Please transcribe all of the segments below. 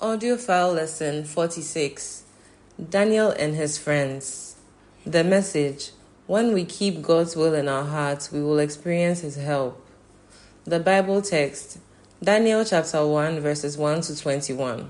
Audio file lesson 46. Daniel and his friends. The message: when we keep God's will in our hearts, we will experience his help. The Bible text: Daniel chapter 1 verses 1 to 21.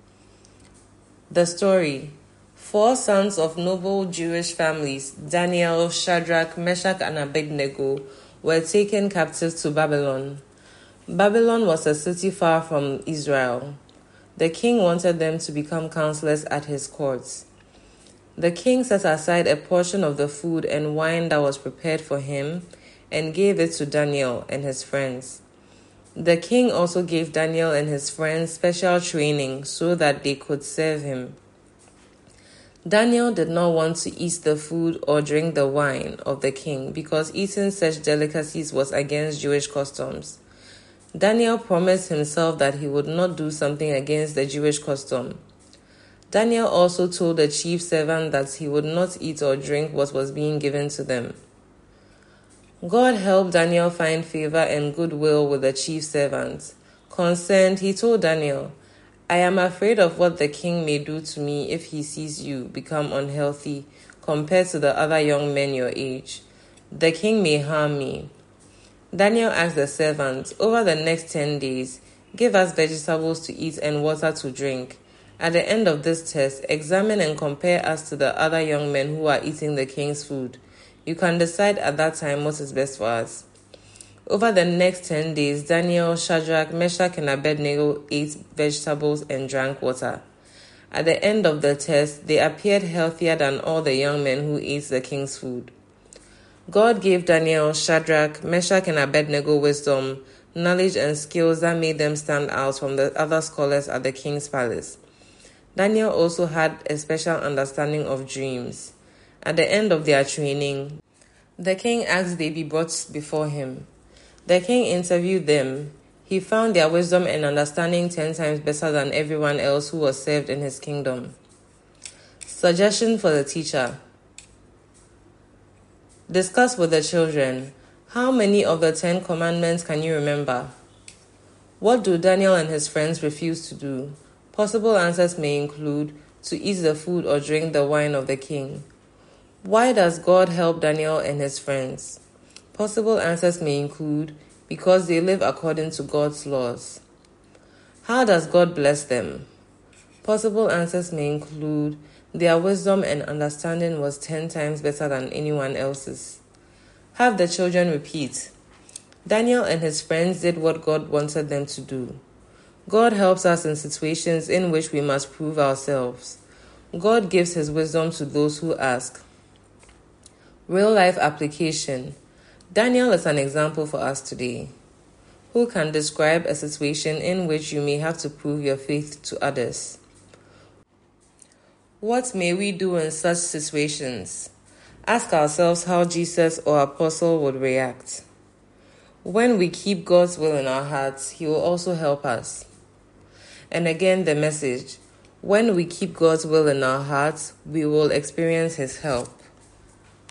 The story: 4 sons of noble Jewish families, Daniel, Shadrach, Meshach, and Abednego, were taken captive to Babylon. Babylon was a city far from Israel. The king wanted them to become counselors at his courts. The king set aside a portion of the food and wine that was prepared for him and gave it to Daniel and his friends. The king also gave Daniel and his friends special training so that they could serve him. Daniel did not want to eat the food or drink the wine of the king because eating such delicacies was against Jewish customs. Daniel promised himself that he would not do something against the Jewish custom. Daniel also told the chief servant that he would not eat or drink what was being given to them. God helped Daniel find favor and goodwill with the chief servant. Concerned, he told Daniel, "I am afraid of what the king may do to me if he sees you become unhealthy compared to the other young men your age. The king may harm me." Daniel asked the servant, "Over the next 10 days, give us vegetables to eat and water to drink. At the end of this test, examine and compare us to the other young men who are eating the king's food. You can decide at that time what is best for us." Over the next 10 days, Daniel, Shadrach, Meshach, and Abednego ate vegetables and drank water. At the end of the test, they appeared healthier than all the young men who ate the king's food. God gave Daniel, Shadrach, Meshach, and Abednego wisdom, knowledge, and skills that made them stand out from the other scholars at the king's palace. Daniel also had a special understanding of dreams. At the end of their training, the king asked they be brought before him. The king interviewed them. He found their wisdom and understanding 10 times better than everyone else who was served in his kingdom. Suggestion for the teacher: discuss with the children. How many of the 10 commandments can you remember? What do Daniel and his friends refuse to do? Possible answers may include to eat the food or drink the wine of the king. Why does God help Daniel and his friends? Possible answers may include because they live according to God's laws. How does God bless them? Possible answers may include their wisdom and understanding was 10 times better than anyone else's. Have the children repeat. Daniel and his friends did what God wanted them to do. God helps us in situations in which we must prove ourselves. God gives his wisdom to those who ask. Real life application. Daniel is an example for us today. Who can describe a situation in which you may have to prove your faith to others? What may we do in such situations? Ask ourselves how Jesus or Apostle would react. When we keep God's will in our hearts, he will also help us. And again, the message: when we keep God's will in our hearts, we will experience his help.